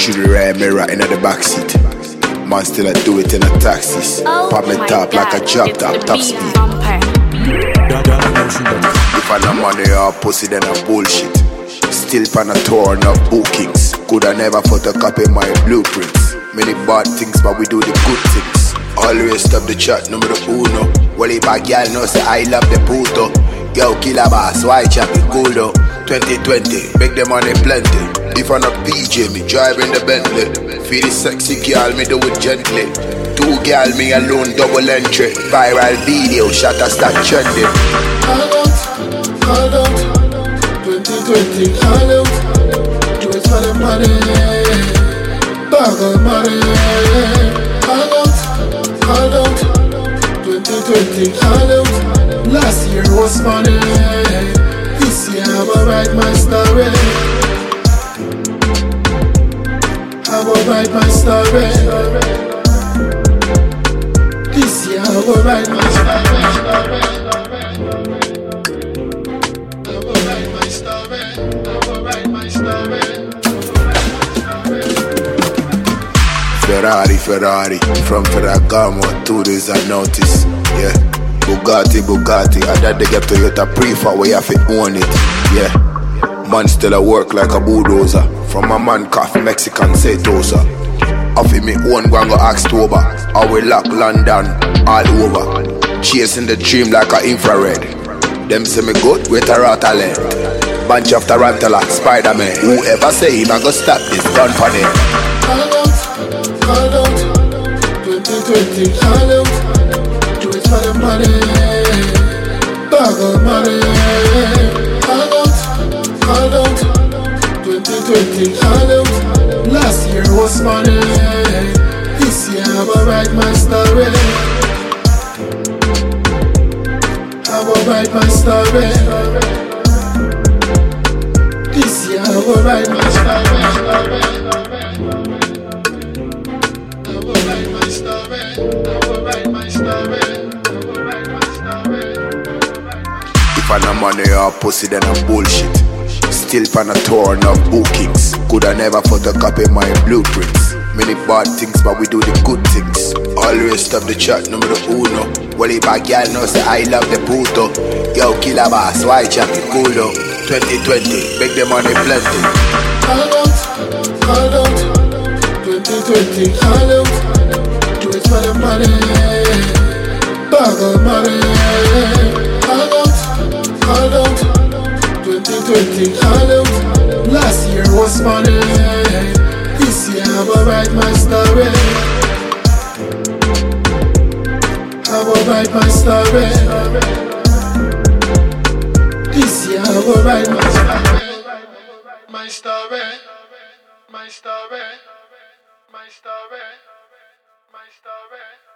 Should the rear mirror in the backseat. Man still I do it in a taxis. Pop me top like a drop top speed. If I no money or pussy then I'm bullshit. Still pan a tour no bookings. Coulda never photocopy my blueprints. Many bad things but we do the good things. Always stop the chat numero uno. Well if a girl know say I love the puto. Yo killer boss why chat it cool though. 2020 make the money plenty. If I'm a PJ me driving the Bentley. Feel the sexy girl me do it gently. Two girl me alone double entry. Viral video shot a start trending. Hold out 2020 hold out. Do it for the money. Bag of money. Hold out 2020 hold out. Last year was funny. This year I will write my story. I will write my story. This year I will write my story. I will write my story. I will write my story. Ferrari, from Ferragamo to this I notice. Yeah, Bugatti, and that they get Toyota Prefa where you have to own it. Yeah, man still a work like a bulldozer. From a man coffee Mexican Setosa. Off me own go and go October. I will lock London all over. Chasing the dream like a infrared. Them say me good with a talent. Bunch of tarantula, Spider-Man. Whoever say him I go stop this gun for them. Hold out 2020 hold out. Do it for the money. Bag of money. Hold out 2020 hold out. Last year was funny. This year I will write my story. I will write my story. This year I will write my story. I will write my story. If I no money or pussy then I'm bullshit. Still pan a tour no bookings. Coulda never photocopy my blueprints. Many bad things but we do the good things. Always stop the chat numero uno. Well if a girl know say I love the puto. Yo killer boss why chat it cool though. 2020 make the money plenty. Hold out 2020 hold out. Do it for the money. Bag of money. Hold out 2020 hold out. Last year was funny. This year I will write my story. I will write my story. This year I will write my story. My story. My story. My story. My story.